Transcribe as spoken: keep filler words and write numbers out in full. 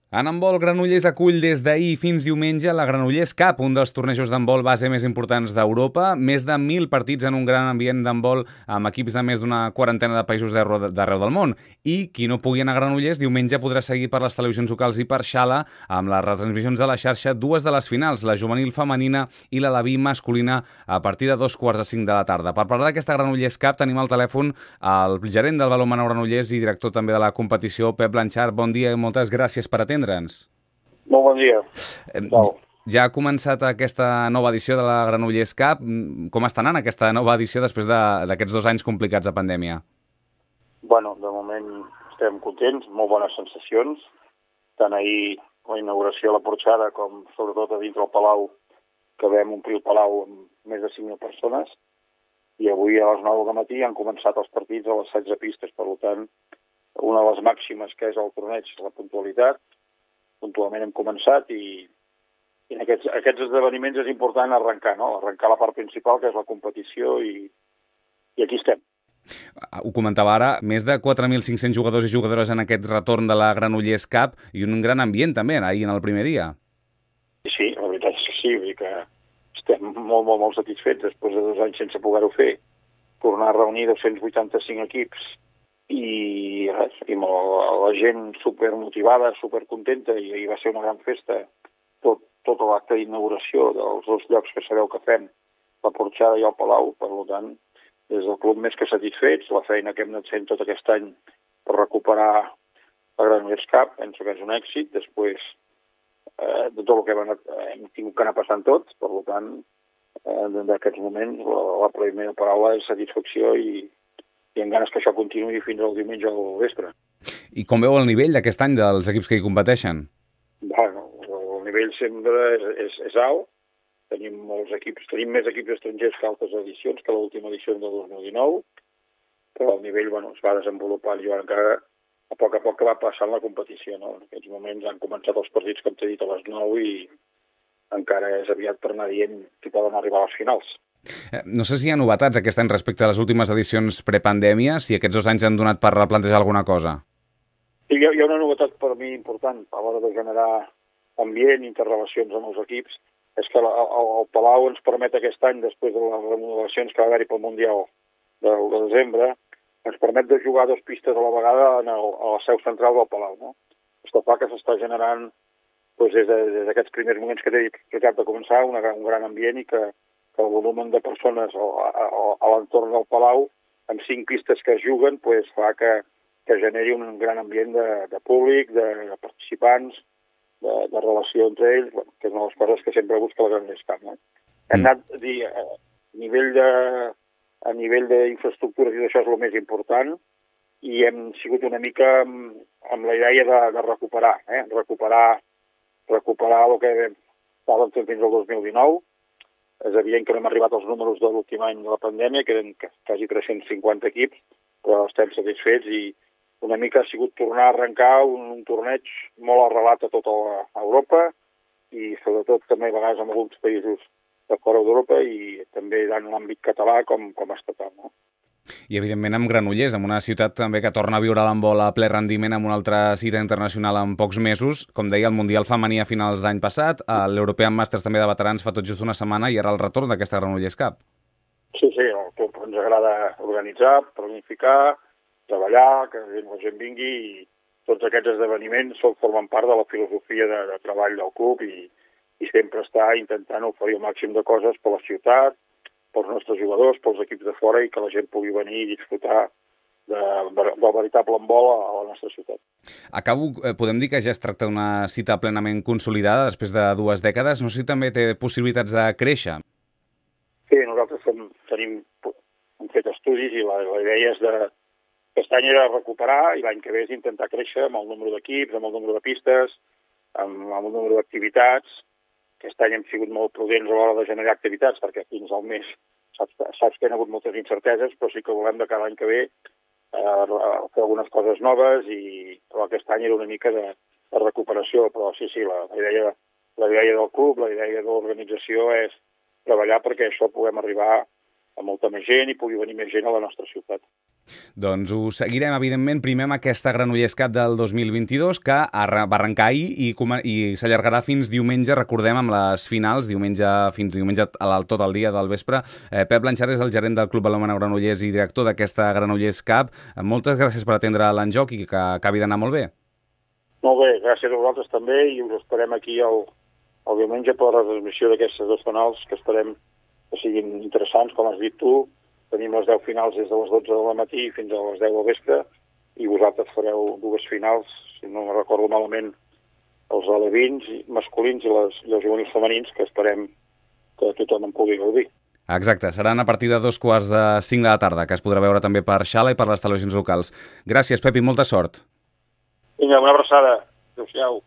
En handbol, Granollers acull des d'ahir fins diumenge la Granollers Cup, un dels tornejos d'handbol base més importants d'Europa. Més de mil partits en un gran ambient d'handbol amb equips de més d'una quarantena de països d'arreu del món. I qui no pugui anar a Granollers diumenge podrà seguir per les televisions locals i per Xala amb les retransmissions de la xarxa dues de les finals, la juvenil femenina i la Laví masculina, a partir de dos quarts de cinc de la tarda. Per parlar d'aquesta Granollers Cup tenim al telèfon el gerent del balonmano Granollers i director també de la competició, Pep Blanchard. Bon dia i moltes gràcies per atendre. Molt bon dia. Ja ha començat aquesta nova edició de la Granollers Cup. Com està anant aquesta nova edició després d'aquests dos anys complicats de pandèmia? Bueno, de moment estem contents, molt bones sensacions. Tant ahir la inauguració a la Porxada com sobretot a dintre del Palau, que vam omplir el Palau amb més de cinc mil persones. I avui a les nou del matí han començat els partits a les setze pistes. Per tant, una de les màximes que és el torneig, la puntualitat. Puntualment hem començat i, i en aquests, aquests esdeveniments és important arrencar, no? Arrencar la part principal, que és la competició, i, i aquí estem. Ho comentava ara, més de quatre mil cinc-cents jugadors i jugadores en aquest retorn de la Granollers Cup i un gran ambient també ahir en el primer dia. Sí, la veritat és que sí, vull dir que estem molt, molt, molt satisfets després de dos anys sense poder-ho fer. Tornar a reunir dos-cents vuitanta-cinc equips i res, i molt, la gent supermotivada, supercontenta, i ahir va ser una gran festa, tot, tot l'acte d'inauguració dels dos llocs que sabeu que fem, la Porxada i el Palau. Per tant, des del club més que satisfets, la feina que hem anat fent tot aquest any per recuperar la Granollers Cup, penso que és un èxit. Després eh, de tot el que hem, anat, hem tingut que anar passant tots, per tant, eh, d'aquests moments la, la primera paraula és satisfacció i i amb ganes que això continuï fins al diumenge al vespre. I com veu el nivell d'aquest any dels equips que hi competeixen? Bueno, el nivell sempre és, és, és alt. Tenim molts equips, tenim més equips estrangers que altres edicions, que l'última edició del dos mil dinou, però el nivell bueno, es va desenvolupar i encara a poc a poc que va passant la competició. No? En aquests moments han començat els partits, com t'he dit, a les nou i encara és aviat per anar dient que poden arribar a les finals. No sé si hi ha novetats aquest any respecte a les últimes edicions prepandèmia, si aquests dos anys han donat per replantejar alguna cosa. Sí, hi ha, hi ha una novetat per mi important a l'hora de generar ambient, interrelacions amb els equips, és que el, el, el Palau ens permet aquest any, després de les remodelacions que va haver-hi pel Mundial del de desembre, ens permet de jugar dues pistes a la vegada en el, a la seu central del Palau. No? Està clar que s'està generant doncs, des d'aquests de, primers moments que t'he dit que cap de començar una, un gran ambient i que el volum de persones a, a, a l'entorn del Palau, amb cinc pistes que es juguen, pues, fa que, que generi un gran ambient de, de públic, de, de participants, de, de relació entre ells, bueno, que és una de les coses que sempre busca la Granollers Cup. No? Mm. Hem anat a dir, a nivell de, a nivell d'infraestructures i d'això és el més important, i hem sigut una mica amb, amb la idea de, de recuperar, eh? recuperar, recuperar el que estàvem fent fins al dos mil dinou. És evident que no hem arribat als números de l'últim any de la pandèmia, que eren quasi tres-cents cinquanta equips, però estem satisfets i una mica ha sigut tornar a arrencar un, un torneig molt arrelat a tota Europa i sobretot també a vegades en alguns països de fora d'Europa i també en l'àmbit català com, com estatal. No? I evidentment amb Granollers, amb una ciutat també que torna a viure l'handbol a ple rendiment amb una altra cita internacional en pocs mesos. Com deia, el Mundial femení a finals d'any passat, l'European Masters també de veterans fa tot just una setmana i ara el retorn d'aquesta Granollers Cup. Sí, sí, el club ens agrada organitzar, planificar, treballar, que la gent vingui i tots aquests esdeveniments formen part de la filosofia de, de treball del club i, i sempre està intentant oferir el màxim de coses per la ciutat, pels nostres jugadors, pels equips de fora i que la gent pugui venir i disfrutar de, del veritable handbol a, a la nostra ciutat. Acabo, podem dir que ja es tracta d'una cita plenament consolidada després de dues dècades. No sé si també té possibilitats de créixer. Sí, nosaltres fem, tenim, hem fet estudis i la, la idea és de aquest any era recuperar i l'any que ve és intentar créixer amb el número d'equips, amb el número de pistes, amb, amb el número d'activitats. Aquest any hem sigut molt prudents a l'hora de generar activitats perquè fins al mes saps, saps que hi ha hagut moltes incerteses, però sí que volem de cada any que ve eh, fer algunes coses noves i però aquest any era una mica de, de recuperació, però sí, sí, la, la, idea, la idea del club, la idea de l'organització és treballar perquè això puguem arribar a molta més gent i pugui venir més gent a la nostra ciutat. Doncs ho seguirem, evidentment, primer amb aquesta Granollers Cup del dos mil vint-i-dos, que va arrencar ahir i, i s'allargarà fins diumenge, recordem, amb les finals, diumenge fins diumenge al tot el dia del vespre. Eh, Pep Blanchard és el gerent del Club Balonmano Granollers i director d'aquesta Granollers Cup. Moltes gràcies per atendre l'enjoc i que acabi d'anar molt bé. Molt bé, gràcies a vosaltres també i us esperem aquí el, el diumenge per la transmissió d'aquestes dos finals que esperem que siguin interessants, com has dit tu. Tenim les deu finals des de les dotze del matí fins a les deu del vespre i vosaltres fareu dues finals, si no me recordo malament, els alevins masculins i, les, i els juvenils femenins, que esperem que tothom en pugui gaudir. Exacte, seran a partir de dos quarts de cinc de la tarda, que es podrà veure també per Xala i per les televisions locals. Gràcies, Pep, i molta sort. Vinga, una abraçada. Adéu-siau.